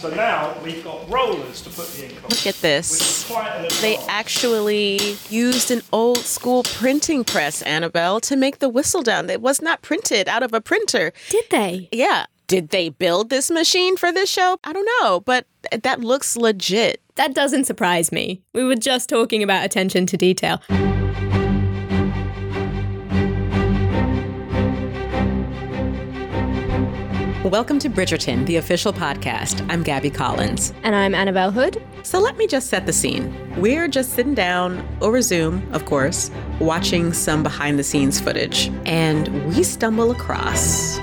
So now we've got rollers to put the ink on. Look at this. Quite an They advance. actually used an old school printing press, Annabelle, to make the Whistledown. It was not printed out of a printer. Did they? Yeah. Did they build this machine for this show? I don't know, but that looks legit. That doesn't surprise me. We were just talking about attention to detail. Welcome to Bridgerton, the official podcast. I'm Gabby Collins. And I'm Annabelle Hood. So let me just set the scene. We're just sitting down over Zoom, of course, watching some behind the scenes footage. And we stumble across...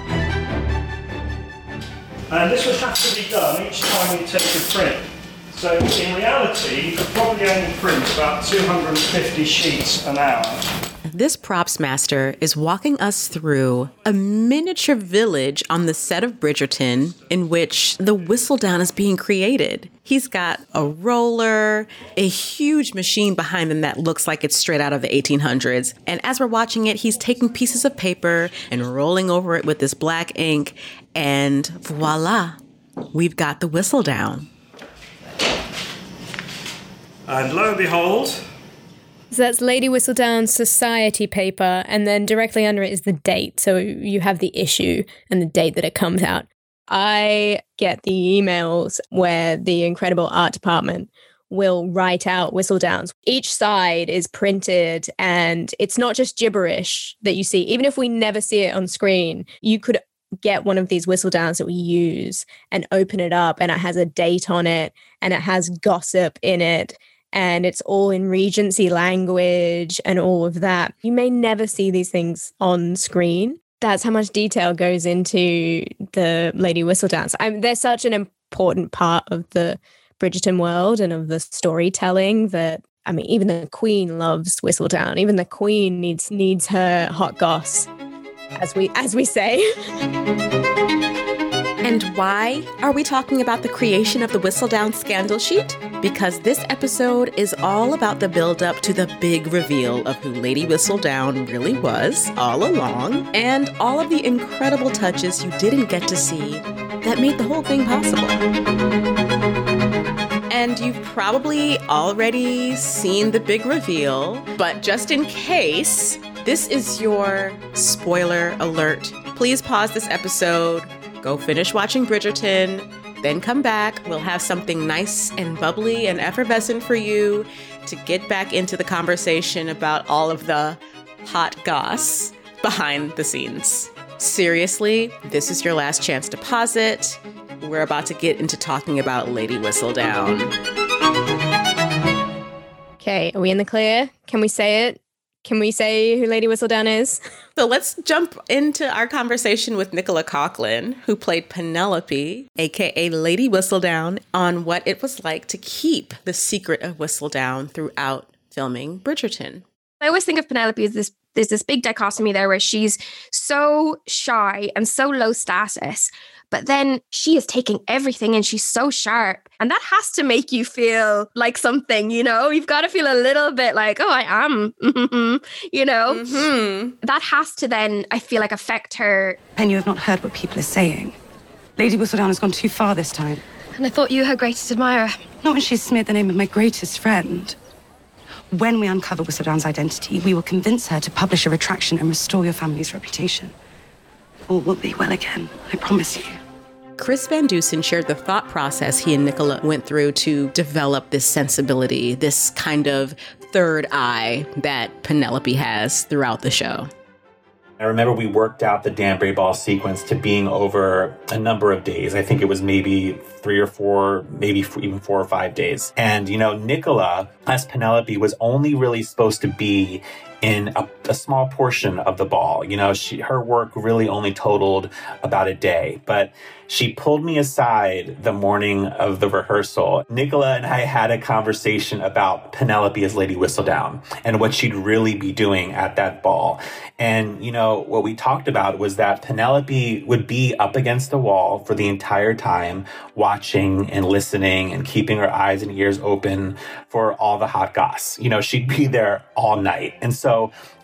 And this would have to be done each time you take a print. So in reality, you could probably only print about 250 sheets an hour. This props master is walking us through a miniature village on the set of Bridgerton in which the Whistledown is being created. He's got a roller, a huge machine behind him that looks like it's straight out of the 1800s. And as we're watching it, he's taking pieces of paper and rolling over it with this black ink. And voila, we've got the Whistledown. And lo and behold, So that's Lady Whistledown's society paper, and then directly under it is the date. So you have the issue and the date that it comes out. I get the emails where the incredible art department will write out Whistledowns. Each side is printed, and it's not just gibberish that you see. Even if we never see it on screen, you could get one of these Whistledowns that we use and open it up, and it has a date on it, and it has gossip in it. And it's all in Regency language and all of that. You may never see these things on screen. That's how much detail goes into the Lady Whistledowns. They're such an important part of the Bridgerton world and of the storytelling that, I mean, even the Queen loves Whistledown. Even the Queen needs her hot goss, as we say. And why are we talking about the creation of the Whistledown scandal sheet? Because this episode is all about the build-up to the big reveal of who Lady Whistledown really was all along, and all of the incredible touches you didn't get to see that made the whole thing possible. And you've probably already seen the big reveal, but just in case, this is your spoiler alert. Please pause this episode. Go finish watching Bridgerton, then come back. We'll have something nice and bubbly and effervescent for you to get back into the conversation about all of the hot goss behind the scenes. Seriously, this is your last chance to pause it. We're about to get into talking about Lady Whistledown. Okay, are we in the clear? Can we say it? Can we say who Lady Whistledown is? So let's jump into our conversation with Nicola Coughlan, who played Penelope, aka Lady Whistledown, on what it was like to keep the secret of Whistledown throughout filming Bridgerton. I always think of Penelope as there's this big dichotomy there where she's so shy and so low status, but then she is taking everything and she's so sharp. And that has to make you feel like something, you know? You've got to feel a little bit like, oh, I am, you know? Mm-hmm. That has to then, I feel like, affect her. And you have not heard what people are saying. Lady Whistledown has gone too far this time. And I thought you her greatest admirer. Not when she's smeared the name of my greatest friend. When we uncover Whistledown's identity, we will convince her to publish a retraction and restore your family's reputation. All will be well again, I promise you. Chris Van Dusen shared the thought process he and Nicola went through to develop this sensibility, this kind of third eye that Penelope has throughout the show. I remember we worked out the Danbury Ball sequence to being over a number of days. I think it was maybe 3 or 4, maybe even 4 or 5 days. And, you know, Nicola, as Penelope, was only really supposed to be in a small portion of the ball. You know, her work really only totaled about a day, but she pulled me aside the morning of the rehearsal. Nicola and I had a conversation about Penelope as Lady Whistledown and what she'd really be doing at that ball. And, you know, what we talked about was that Penelope would be up against the wall for the entire time, watching and listening and keeping her eyes and ears open for all the hot goss. You know, she'd be there all night. And so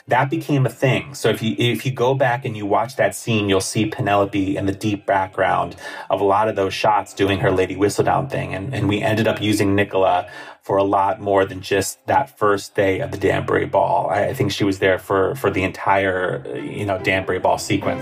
that became a thing. So if you go back and you watch that scene, you'll see Penelope in the deep background of a lot of those shots doing her Lady Whistledown thing. And we ended up using Nicola for a lot more than just that first day of the Danbury Ball. I think she was there for the entire, Danbury Ball sequence.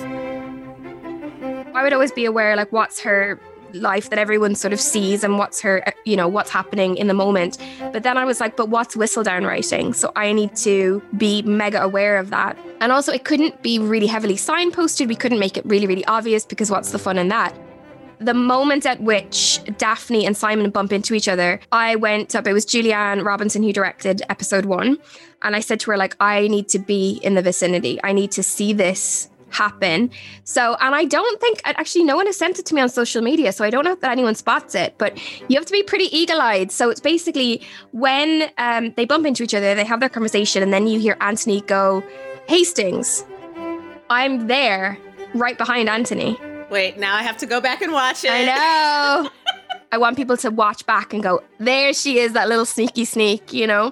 I would always be aware, like, what's her life that everyone sort of sees and what's her, what's happening in the moment. But then I was like, but what's Whistledown writing? So I need to be mega aware of that. And also it couldn't be really heavily signposted. We couldn't make it really, really obvious, because what's the fun in that? The moment at which Daphne and Simon bump into each other, I went up, it was Julianne Robinson who directed episode 1. And I said to her, like, I need to be in the vicinity. I need to see this happen. So, and I don't think, actually no one has sent it to me on social media, so I don't know that anyone spots it, but you have to be pretty eagle-eyed. So it's basically when they bump into each other, they have their conversation, and then you hear Anthony go, "Hastings." I'm there right behind Anthony. Wait, now I have to go back and watch it. I know. I want people to watch back and go, there she is, that little sneaky sneak,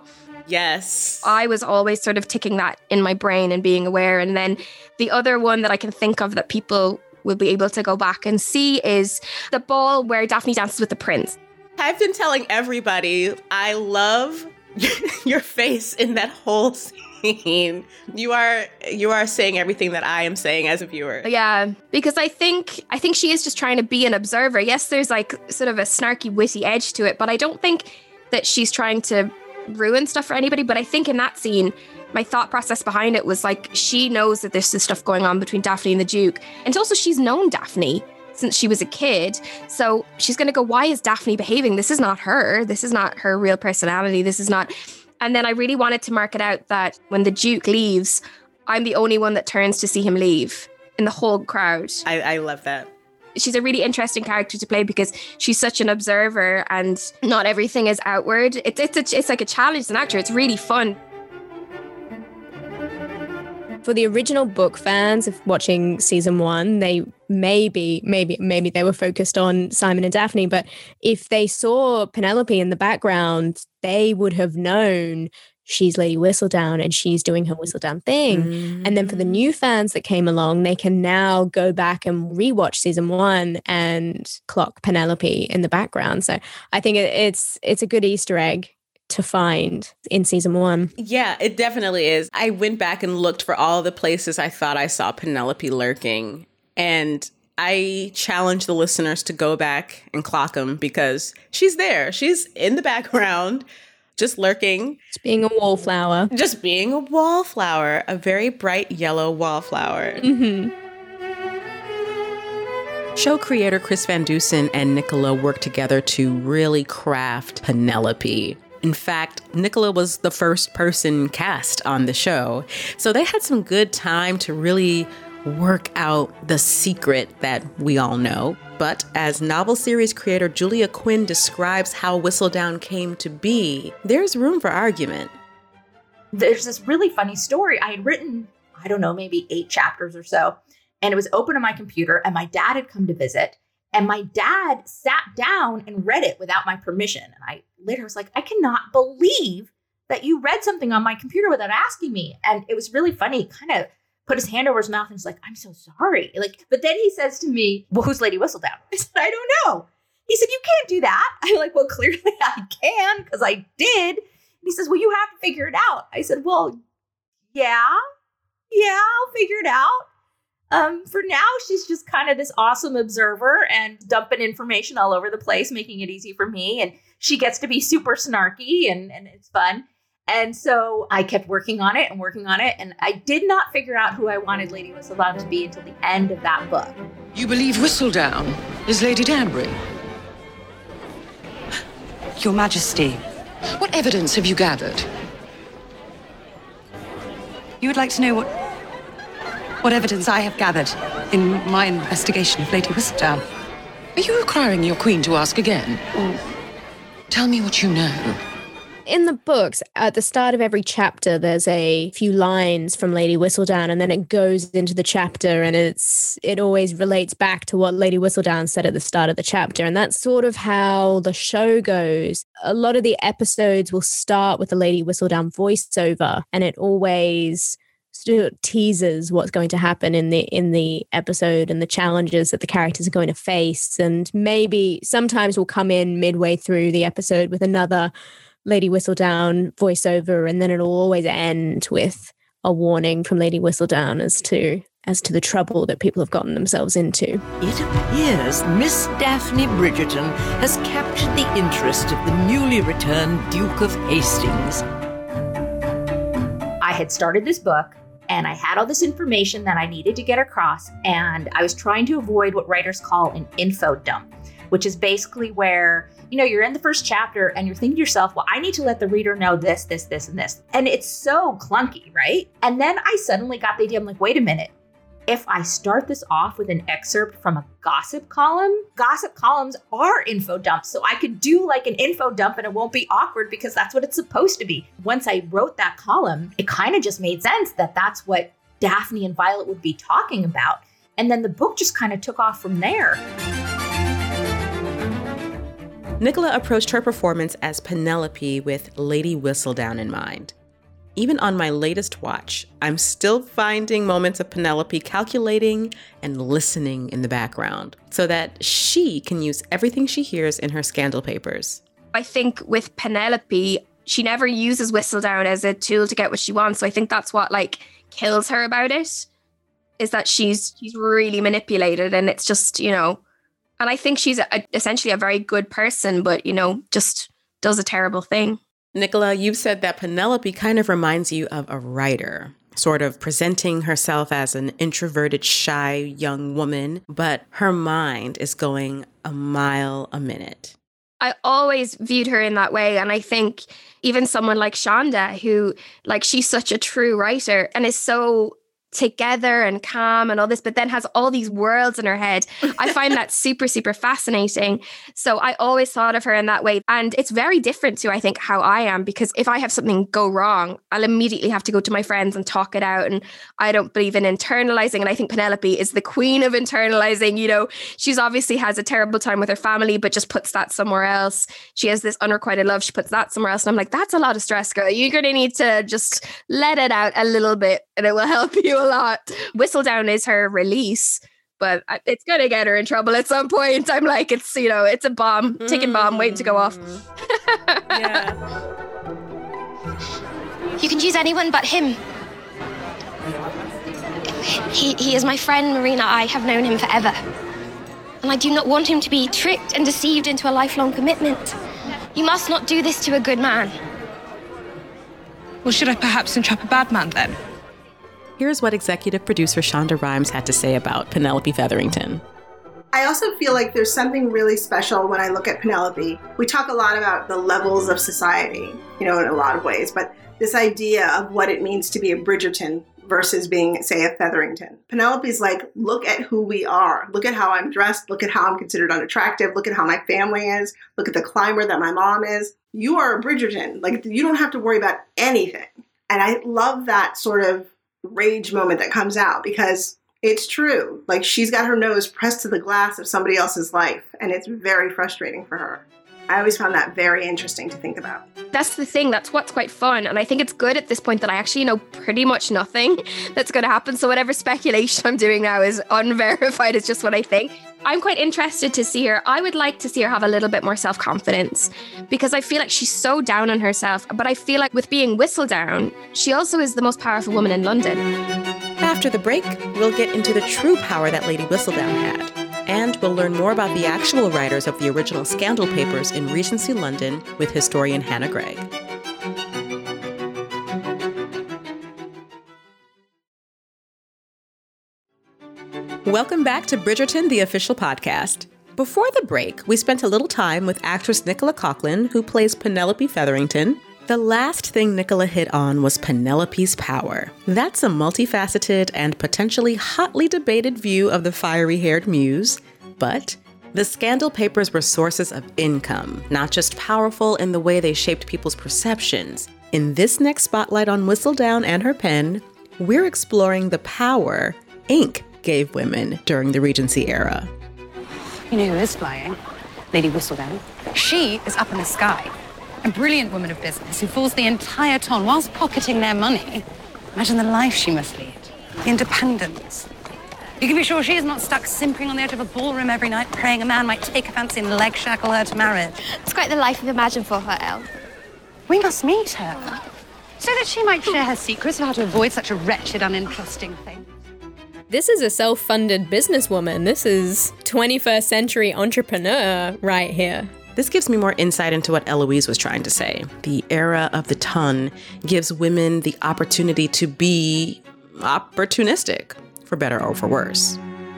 Yes. I was always sort of ticking that in my brain and being aware. And then the other one that I can think of that people will be able to go back and see is the ball where Daphne dances with the prince. I've been telling everybody, I love your face in that whole scene. You are saying everything that I am saying as a viewer. Yeah, because I think she is just trying to be an observer. Yes, there's like sort of a snarky, witty edge to it, but I don't think that she's trying to ruin stuff for anybody. But I think in that scene, my thought process behind it was like, she knows that there's this stuff going on between Daphne and the Duke. And also she's known Daphne since she was a kid. So she's going to go, why is Daphne behaving? This is not her. This is not her real personality. This is not. And then I really wanted to mark it out that when the Duke leaves, I'm the only one that turns to see him leave in the whole crowd. I love that. She's a really interesting character to play because she's such an observer and not everything is outward. It's like a challenge as an actor. It's really fun. For the original book fans of watching season 1, they maybe they were focused on Simon and Daphne, but if they saw Penelope in the background, they would have known she's Lady Whistledown and she's doing her Whistledown thing. Mm. And then for the new fans that came along, they can now go back and rewatch season 1 and clock Penelope in the background. So I think it's a good Easter egg to find in season 1. Yeah, it definitely is. I went back and looked for all the places I thought I saw Penelope lurking, and I challenge the listeners to go back and clock them because she's there. She's in the background, just lurking. Just being a wallflower. Just being a wallflower, a very bright yellow wallflower. Mm-hmm. Show creator Chris Van Dusen and Nicola worked together to really craft Penelope. In fact, Nicola was the first person cast on the show, so they had some good time to really work out the secret that we all know. But as novel series creator Julia Quinn describes how Whistledown came to be, there's room for argument. There's this really funny story. I had written, I don't know, maybe 8 chapters or so, and it was open on my computer, and my dad had come to visit, and my dad sat down and read it without my permission. And I later was like, I cannot believe that you read something on my computer without asking me. And it was really funny. He kind of put his hand over his mouth and was like, I'm so sorry. But then he says to me, well, who's Lady Whistledown? I said, I don't know. He said, you can't do that. I'm like, well, clearly I can because I did. And he says, well, you have to figure it out. I said, well, yeah, I'll figure it out. For now, she's just kind of this awesome observer and dumping information all over the place, making it easy for me. And she gets to be super snarky and it's fun. And so I kept working on it. And I did not figure out who I wanted Lady Whistledown to be until the end of that book. You believe Whistledown is Lady Danbury? Your Majesty. What evidence have you gathered? You would like to know what evidence I have gathered in my investigation of Lady Whistledown? Are you requiring your queen to ask again? Or tell me what you know. In the books, at the start of every chapter, there's a few lines from Lady Whistledown, and then it goes into the chapter, and it always relates back to what Lady Whistledown said at the start of the chapter. And that's sort of how the show goes. A lot of the episodes will start with the Lady Whistledown voiceover, and it always sort of teases what's going to happen in the episode and the challenges that the characters are going to face. And maybe sometimes we'll come in midway through the episode with another Lady Whistledown voiceover, and then it'll always end with a warning from Lady Whistledown as to the trouble that people have gotten themselves into. It appears Miss Daphne Bridgerton has captured the interest of the newly returned Duke of Hastings. I had started this book and I had all this information that I needed to get across, and I was trying to avoid what writers call an info dump, which is basically where, you're in the first chapter and you're thinking to yourself, well, I need to let the reader know this, this, this, and this. And it's so clunky, right? And then I suddenly got the idea, I'm like, wait a minute. If I start this off with an excerpt from a gossip column, gossip columns are info dumps. So I could do like an info dump and it won't be awkward because that's what it's supposed to be. Once I wrote that column, it kind of just made sense that that's what Daphne and Violet would be talking about. And then the book just kind of took off from there. Nicola approached her performance as Penelope with Lady Whistledown in mind. Even on my latest watch, I'm still finding moments of Penelope calculating and listening in the background so that she can use everything she hears in her scandal papers. I think with Penelope, she never uses Whistledown as a tool to get what she wants. So I think that's what kills her about it, is that she's really manipulated, and it's just, and I think she's essentially a very good person, but, just does a terrible thing. Nicola, you've said that Penelope kind of reminds you of a writer, sort of presenting herself as an introverted, shy young woman, but her mind is going a mile a minute. I always viewed her in that way. And I think even someone like Shonda, who, she's such a true writer and is so together and calm and all this, but then has all these worlds in her head. I find that super, super fascinating. So I always thought of her in that way. And it's very different to, I think, how I am, because if I have something go wrong, I'll immediately have to go to my friends and talk it out. And I don't believe in internalizing. And I think Penelope is the queen of internalizing. She's obviously has a terrible time with her family, but just puts that somewhere else. She has this unrequited love. She puts that somewhere else. And I'm like, that's a lot of stress, girl. You're going to need to just let it out a little bit and it will help you a lot. Whistledown is her release, but it's going to get her in trouble at some point. I'm like, it's a bomb, ticking bomb waiting to go off. Yeah. You can choose anyone but him. He is my friend, Marina. I have known him forever. And I do not want him to be tricked and deceived into a lifelong commitment. You must not do this to a good man. Well, should I perhaps entrap a bad man then? Here's what executive producer Shonda Rhimes had to say about Penelope Featherington. I also feel like there's something really special when I look at Penelope. We talk a lot about the levels of society, in a lot of ways, but this idea of what it means to be a Bridgerton versus being, say, a Featherington. Penelope's like, look at who we are. Look at how I'm dressed. Look at how I'm considered unattractive. Look at how my family is. Look at the climber that my mom is. You are a Bridgerton. You don't have to worry about anything. And I love that sort of rage moment that comes out, because it's true. She's got her nose pressed to the glass of somebody else's life, and it's very frustrating for her. I always found that very interesting to think about. That's the thing. That's what's quite fun. And I think it's good at this point that I actually know pretty much nothing that's going to happen. So whatever speculation I'm doing now is unverified. It's just what I think. I'm quite interested to see her. I would like to see her have a little bit more self-confidence, because I feel like she's so down on herself. But I feel like with being Whistledown, she also is the most powerful woman in London. After the break, we'll get into the true power that Lady Whistledown had. And we'll learn more about the actual writers of the original scandal papers in Regency London with historian Hannah Gregg. Welcome back to Bridgerton, the official podcast. Before the break, we spent a little time with actress Nicola Coughlan, who plays Penelope Featherington. The last thing Nicola hit on was Penelope's power. That's a multifaceted and potentially hotly debated view of the fiery-haired muse. But the scandal papers were sources of income, not just powerful in the way they shaped people's perceptions. In this next spotlight on Whistledown and her pen, we're exploring the power ink gave women during the Regency era. You know who is flying? Lady Whistledown. She is up in the sky. A brilliant woman of business who fools the entire town whilst pocketing their money. Imagine the life she must lead. The independence. You can be sure she is not stuck simpering on the edge of a ballroom every night, praying a man might take a fancy and leg shackle her to marriage. It's quite the life I've imagined for her, Elle. We must meet her, so that she might share her secrets of how to avoid such a wretched, uninteresting thing. This is a self-funded businesswoman. This is 21st century entrepreneur right here. This gives me more insight into what Eloise was trying to say. The era of the ton gives women the opportunity to be opportunistic, for better or for worse.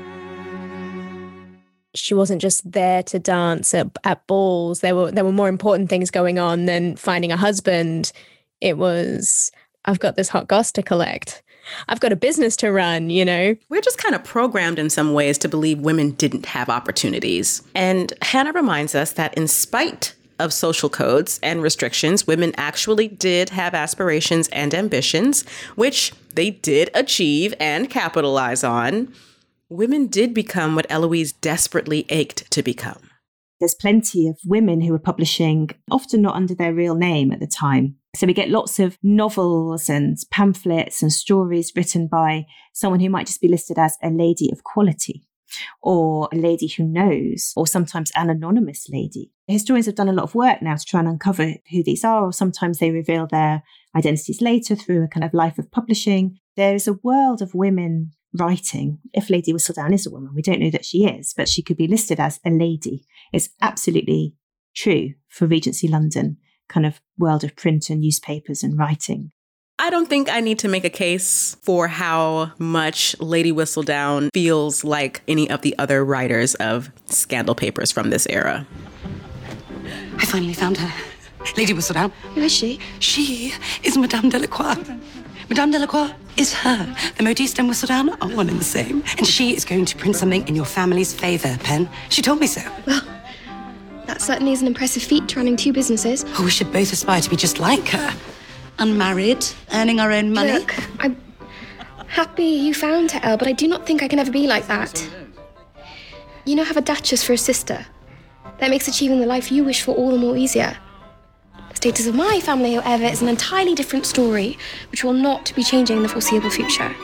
She wasn't just there to dance at balls. There were more important things going on than finding a husband. It was, I've got this hot goss to collect. I've got a business to run, you know? We're just kind of programmed in some ways to believe women didn't have opportunities. And Hannah reminds us that in spite of social codes and restrictions, women actually did have aspirations and ambitions, which they did achieve and capitalize on. Women did become what Eloise desperately ached to become. There's plenty of women who were publishing, often not under their real name at the time. So we get lots of novels and pamphlets and stories written by someone who might just be listed as a lady of quality or a lady who knows, or sometimes an anonymous lady. Historians have done a lot of work now to try and uncover who these are, or sometimes they reveal their identities later through a kind of life of publishing. There's a world of women writing. If Lady Whistledown is a woman, we don't know that she is, but she could be listed as a lady. It's absolutely true for Regency London kind of world of print and newspapers and writing. I don't think I need to make a case for how much Lady Whistledown feels like any of the other writers of scandal papers from this era. I finally found her. Lady Whistledown. Who is she? She is Madame Delacroix. Madame Delacroix is her. The modiste and Whistledown are one and the same. And she is going to print something in your family's favour, Pen. She told me so. Well, that certainly is an impressive feat, running two businesses. Oh, we should both aspire to be just like her. Unmarried, earning our own money. Look, I'm happy you found her, Elle, but I do not think I can ever be like that. You now have a duchess for a sister. That makes achieving the life you wish for all the more easier. The status of my family, however, is an entirely different story, which will not be changing in the foreseeable future.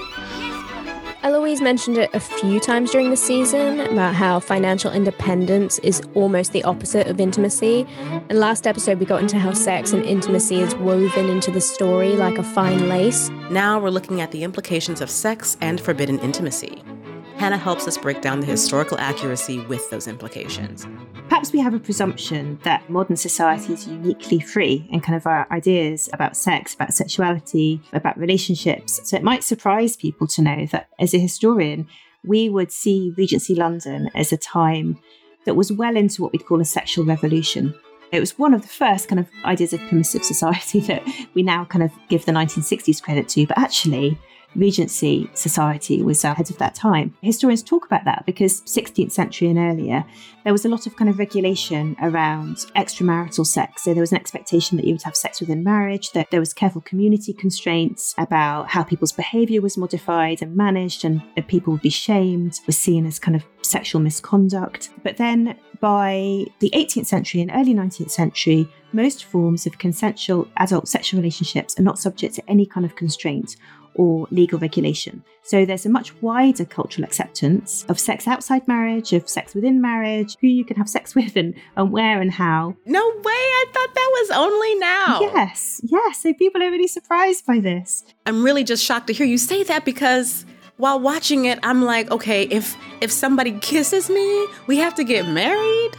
Eloise mentioned it a few times during the season about how financial independence is almost the opposite of intimacy. And last episode, we got into how sex and intimacy is woven into the story like a fine lace. Now we're looking at the implications of sex and forbidden intimacy. Hannah helps us break down the historical accuracy with those implications. Perhaps we have a presumption that modern society is uniquely free in kind of our ideas about sex, about sexuality, about relationships. So it might surprise people to know that as a historian, we would see Regency London as a time that was well into what we'd call a sexual revolution. It was one of the first kind of ideas of permissive society that we now kind of give the 1960s credit to, but actually Regency society was ahead of that time. Historians talk about that because 16th century and earlier, there was a lot of kind of regulation around extramarital sex. So there was an expectation that you would have sex within marriage, that there was careful community constraints about how people's behaviour was modified and managed, and people would be shamed, was seen as kind of sexual misconduct. But then by the 18th century and early 19th century, most forms of consensual adult sexual relationships are not subject to any kind of constraint or legal regulation. So there's a much wider cultural acceptance of sex outside marriage, of sex within marriage, who you can have sex with and where and how. No way, I thought that was only now. Yes, so people are really surprised by this. I'm really just shocked to hear you say that because while watching it, I'm like, okay, if somebody kisses me, we have to get married?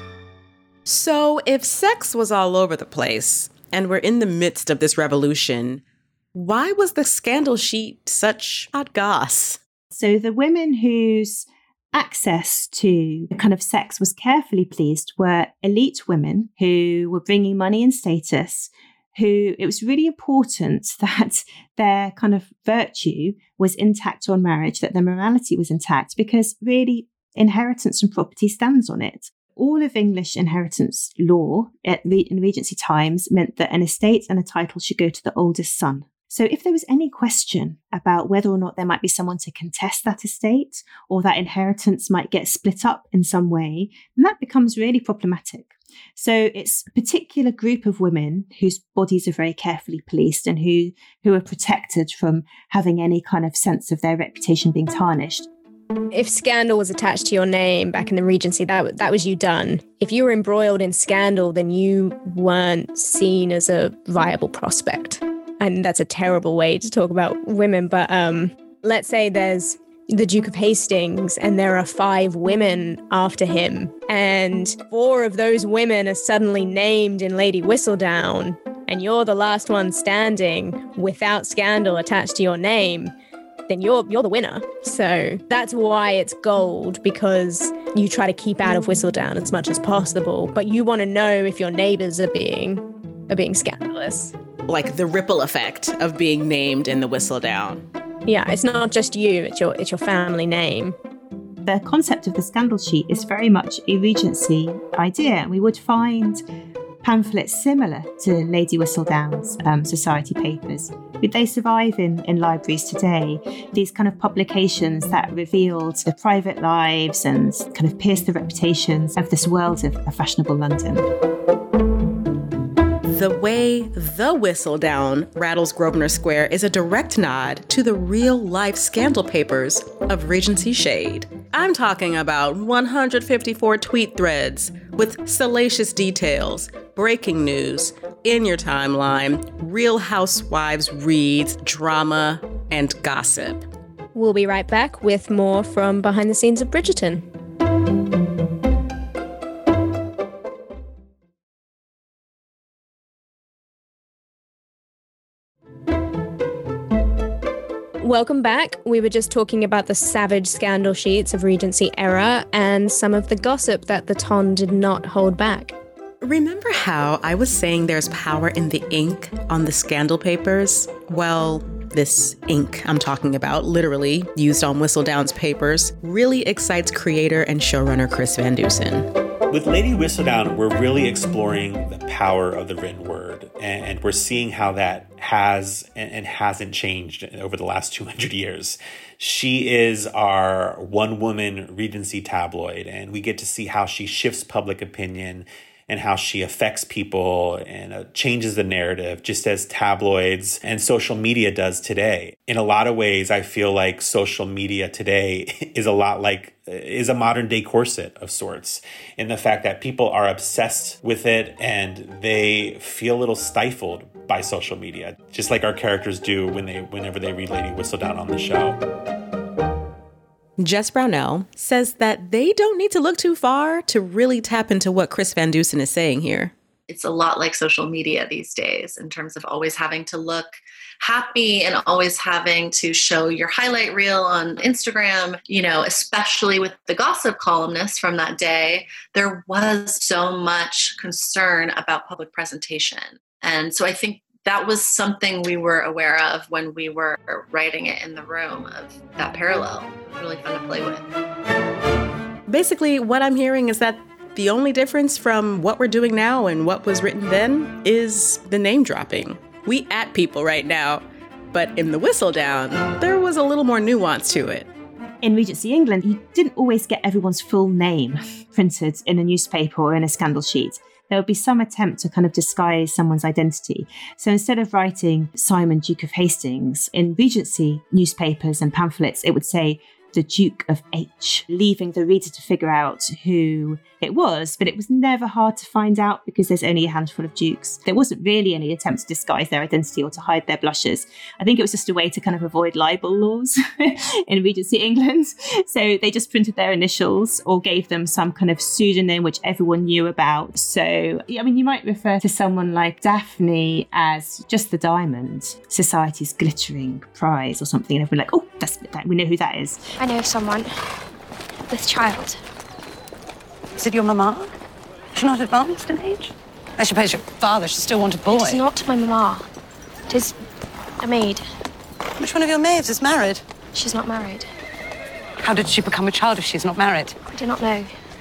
So if sex was all over the place and we're in the midst of this revolution, why was the scandal sheet such hot goss? So the women whose access to kind of sex was carefully policed were elite women who were bringing money and status, who it was really important that their kind of virtue was intact on marriage, that their morality was intact, because really inheritance and property stands on it. All of English inheritance law in Regency times meant that an estate and a title should go to the oldest son. So if there was any question about whether or not there might be someone to contest that estate or that inheritance might get split up in some way, then that becomes really problematic. So it's a particular group of women whose bodies are very carefully policed and who are protected from having any kind of sense of their reputation being tarnished. If scandal was attached to your name back in the Regency, that was you done. If you were embroiled in scandal, then you weren't seen as a viable prospect. And that's a terrible way to talk about women. But let's say there's the Duke of Hastings and there are 5 women after him. And 4 of those women are suddenly named in Lady Whistledown. And you're the last one standing without scandal attached to your name. Then you're the winner. So that's why it's gold, because you try to keep out of Whistledown as much as possible, but you want to know if your neighbors are being scandalous. Like the ripple effect of being named in the Whistledown. Yeah, it's not just you, it's your family name. The concept of the scandal sheet is very much a Regency idea. We would find pamphlets similar to Lady Whistledown's society papers. They survive in libraries today. These kind of publications that revealed the private lives and kind of pierced the reputations of this world of fashionable London. The way the Whistledown rattles Grosvenor Square is a direct nod to the real-life scandal papers of Regency shade. I'm talking about 154 tweet threads with salacious details, breaking news, in your timeline, Real Housewives reads, drama, and gossip. We'll be right back with more from behind the scenes of Bridgerton. Welcome back. We were just talking about the savage scandal sheets of Regency era and some of the gossip that the Ton did not hold back. Remember how I was saying there's power in the ink on the scandal papers? Well, this ink I'm talking about, literally used on Whistledown's papers, really excites creator and showrunner Chris Van Dusen. With Lady Whistledown, we're really exploring the power of the written word, and we're seeing how that has and hasn't changed over the last 200 years. She is our one-woman Regency tabloid, and we get to see how she shifts public opinion and how she affects people and changes the narrative, just as tabloids and social media does today. In a lot of ways, I feel like social media today is a modern day corset of sorts, in the fact that people are obsessed with it and they feel a little stifled by social media, just like our characters do whenever they read Lady Whistledown on the show. Jess Brownell says that they don't need to look too far to really tap into what Chris Van Dusen is saying here. It's a lot like social media these days in terms of always having to look happy and always having to show your highlight reel on Instagram, especially with the gossip columnists from that day. There was so much concern about public presentation. And so I think that was something we were aware of when we were writing it in the room, of that parallel. Really fun to play with. Basically, what I'm hearing is that the only difference from what we're doing now and what was written then is the name dropping. We at people right now, but in the Whistledown, there was a little more nuance to it. In Regency England, you didn't always get everyone's full name printed in a newspaper or in a scandal sheet. There would be some attempt to kind of disguise someone's identity. So instead of writing Simon, Duke of Hastings, in Regency newspapers and pamphlets, it would say the Duke of H, leaving the reader to figure out who it was. But it was never hard to find out because there's only a handful of dukes. There wasn't really any attempt to disguise their identity or to hide their blushes. I think it was just a way to kind of avoid libel laws in Regency England. So they just printed their initials or gave them some kind of pseudonym which everyone knew about. So, you might refer to someone like Daphne as just the diamond, society's glittering prize or something. And everyone like, we know who that is. I know someone. This child. Is it your mama? She's not advanced in age? I suppose your father should still want a boy. It's not my mama. It is a maid. Which one of your maids is married? She's not married. How did she become a child if she's not married? I do not know.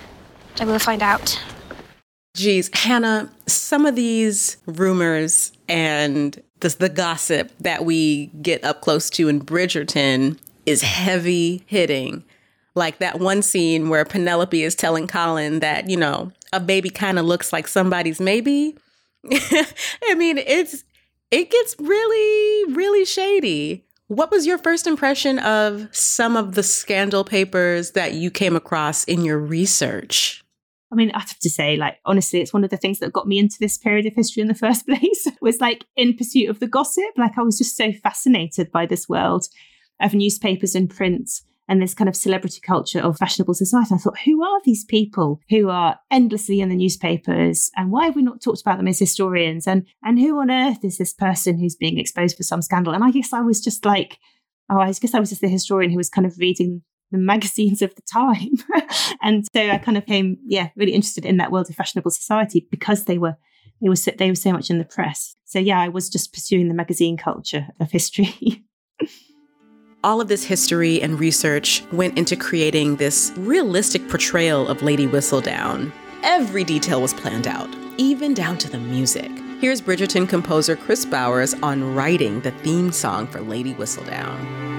I will find out. Geez, Hannah, some of these rumors and the gossip that we get up close to in Bridgerton is heavy hitting. Like that one scene where Penelope is telling Colin that, a baby kind of looks like somebody's maybe. I mean, it gets really, really shady. What was your first impression of some of the scandal papers that you came across in your research? I mean, I'd have to say, like, honestly, it's one of the things that got me into this period of history in the first place was like in pursuit of the gossip. Like, I was just so fascinated by this world of newspapers and print and this kind of celebrity culture of fashionable society. I thought, who are these people who are endlessly in the newspapers? And why have we not talked about them as historians? And who on earth is this person who's being exposed for some scandal? And I guess I was just like, I was just the historian who was kind of reading the magazines of the time. And so I kind of came, really interested in that world of fashionable society because they were so much in the press. So I was just pursuing the magazine culture of history. All of this history and research went into creating this realistic portrayal of Lady Whistledown. Every detail was planned out, even down to the music. Here's Bridgerton composer Chris Bowers on writing the theme song for Lady Whistledown.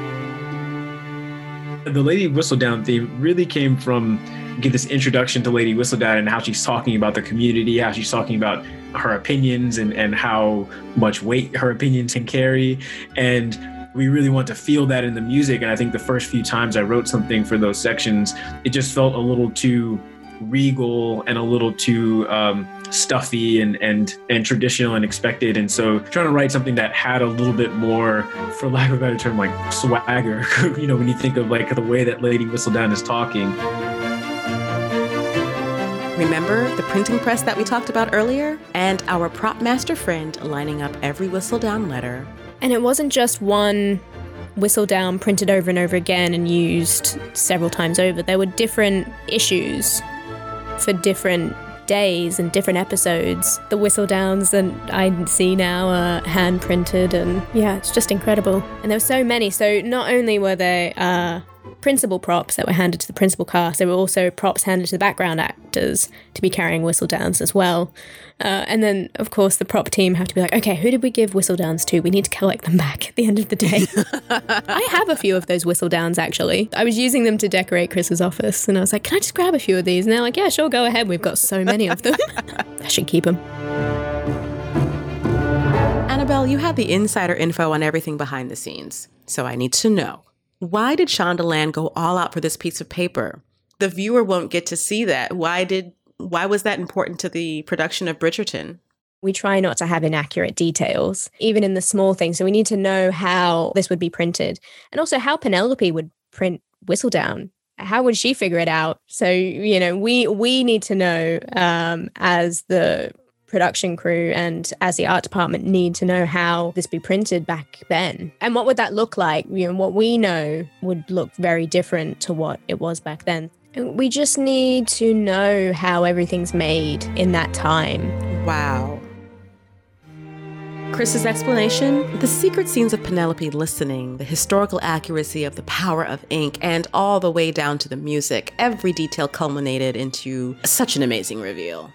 The Lady Whistledown theme really came from this introduction to Lady Whistledown and how she's talking about the community, how she's talking about her opinions and how much weight her opinions can carry. And we really want to feel that in the music. And I think the first few times I wrote something for those sections, it just felt a little too regal and a little too stuffy and traditional and expected. And so trying to write something that had a little bit more, for lack of a better term, like swagger, when you think of like the way that Lady Whistledown is talking. Remember the printing press that we talked about earlier? And our prop master friend lining up every Whistledown letter. And it wasn't just one Whistledown printed over and over again and used several times over. There were different issues for different days and different episodes. The Whistledowns that I see now are hand printed, and it's just incredible. And there were so many. So not only were there principal props that were handed to the principal cast, there were also props handed to the background actors to be carrying Whistledowns as well. And then, of course, the prop team have to be like, okay, who did we give Whistledowns to? We need to collect them back at the end of the day. I have a few of those Whistledowns, actually. I was using them to decorate Chris's office, and I was like, can I just grab a few of these? And they're like, yeah, sure, go ahead. We've got so many of them. I should keep them. Annabelle, you had the insider info on everything behind the scenes, so I need to know. Why did Shondaland go all out for this piece of paper? The viewer won't get to see that. Why was that important to the production of Bridgerton? We try not to have inaccurate details, even in the small things. So we need to know how this would be printed, and also how Penelope would print Whistledown. How would she figure it out? So, we need to know as the production crew and as the art department need to know how this be printed back then. And what would that look like? What we know would look very different to what it was back then. We just need to know how everything's made in that time. Wow. Chris's explanation, the secret scenes of Penelope listening, the historical accuracy of the power of ink, and all the way down to the music, every detail culminated into such an amazing reveal.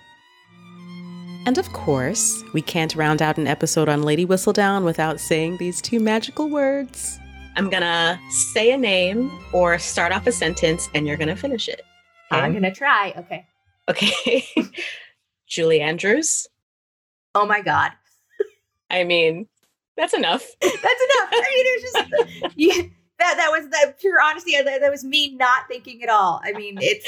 And of course, we can't round out an episode on Lady Whistledown without saying these two magical words. I'm gonna say a name or start off a sentence, and you're gonna finish it. Okay? I'm gonna try. Okay. Julie Andrews. Oh my God. I mean, that's enough. That's enough. I mean, it was just that was the pure honesty. That was me not thinking at all. I mean, it's.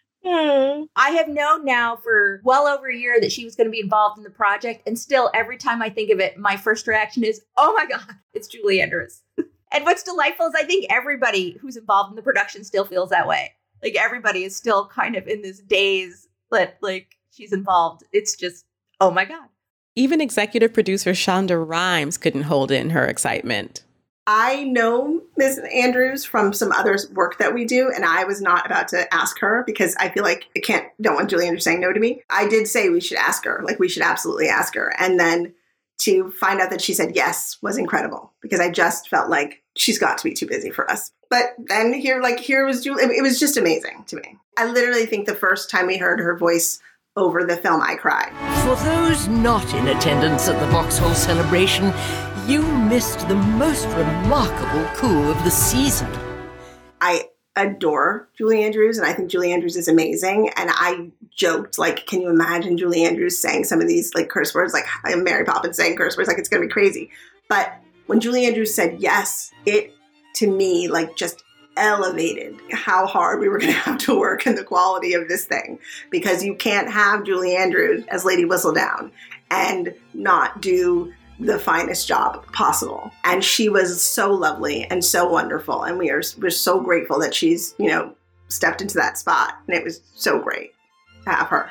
I have known now for well over a year that she was going to be involved in the project, and still every time I think of it, my first reaction is, oh my God, it's Julie Andrews. And what's delightful is I think everybody who's involved in the production still feels that way. Like, everybody is still kind of in this daze that, like, she's involved. It's just, oh my God. Even executive producer Shonda Rhimes couldn't hold in her excitement. I know Ms. Andrews from some other work that we do, and I was not about to ask her because I feel like don't want Julie Andrews saying no to me. I did say we should ask her, like we should absolutely ask her. And then to find out that she said yes was incredible because I just felt like she's got to be too busy for us. But then here was Julie. It was just amazing to me. I literally think the first time we heard her voice over the film, I cried. For those not in attendance at the Vauxhall celebration, you missed the most remarkable coup of the season. I adore Julie Andrews, and I think Julie Andrews is amazing. And I joked, like, can you imagine Julie Andrews saying some of these like curse words, like Mary Poppins saying curse words, like it's going to be crazy. But when Julie Andrews said yes, it to me like just elevated how hard we were going to have to work and the quality of this thing, because you can't have Julie Andrews as Lady Whistledown and not do the finest job possible. And she was so lovely and so wonderful, and we're so grateful that she's, you know, stepped into that spot, and it was so great to have her.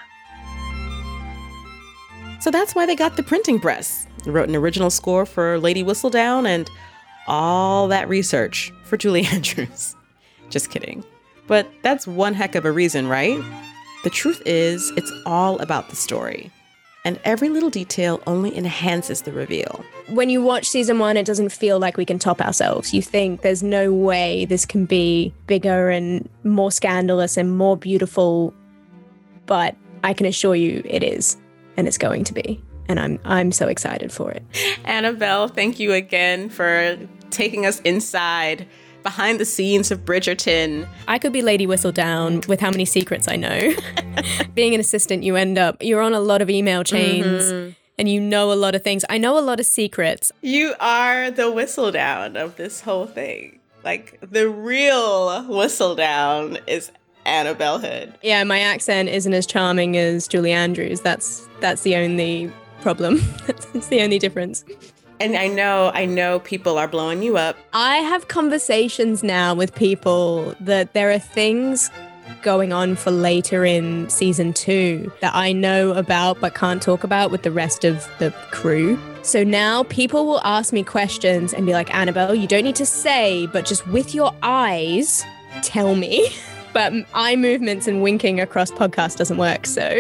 So that's why they got the printing press. They wrote an original score for Lady Whistledown and all that research for Julie Andrews. Just kidding. But that's one heck of a reason, right? The truth is, it's all about the story. And every little detail only enhances the reveal. When you watch season 1, it doesn't feel like we can top ourselves. You think there's no way this can be bigger and more scandalous and more beautiful. But I can assure you it is. And it's going to be. And I'm so excited for it. Annabelle, thank you again for taking us inside, behind the scenes of Bridgerton. I could be Lady Whistledown with how many secrets I know. Being an assistant, you're on a lot of email chains and you know a lot of things. I know a lot of secrets. You are the Whistledown of this whole thing. Like, the real Whistledown is Annabelle Hood. Yeah, my accent isn't as charming as Julie Andrews. That's the only problem. That's the only difference. And I know people are blowing you up. I have conversations now with people that there are things going on for later in season 2 that I know about but can't talk about with the rest of the crew. So now people will ask me questions and be like, Annabelle, you don't need to say, but just with your eyes, tell me. But eye movements and winking across podcasts doesn't work, so...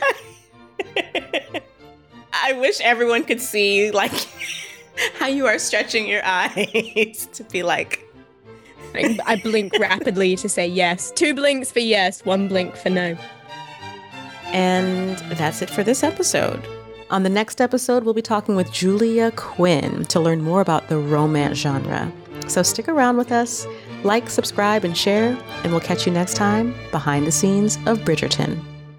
I wish everyone could see, like, how you are stretching your eyes to be like... I blink rapidly to say yes. 2 blinks for yes, 1 blink for no. And that's it for this episode. On the next episode, we'll be talking with Julia Quinn to learn more about the romance genre. So stick around with us, like, subscribe, and share, and we'll catch you next time behind the scenes of Bridgerton.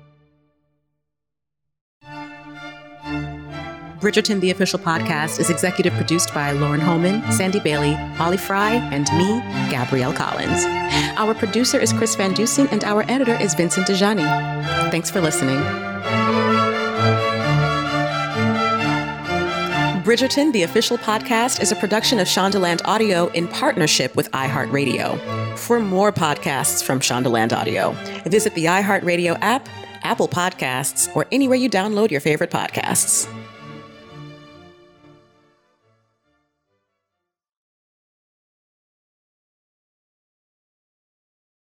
Bridgerton, the official podcast, is executive produced by Lauren Holman, Sandy Bailey, Holly Fry, and me, Gabrielle Collins. Our producer is Chris Van Dusen, and our editor is Vincent Dejani. Thanks for listening. Bridgerton, the official podcast, is a production of Shondaland Audio in partnership with iHeartRadio. For more podcasts from Shondaland Audio, visit the iHeartRadio app, Apple Podcasts, or anywhere you download your favorite podcasts.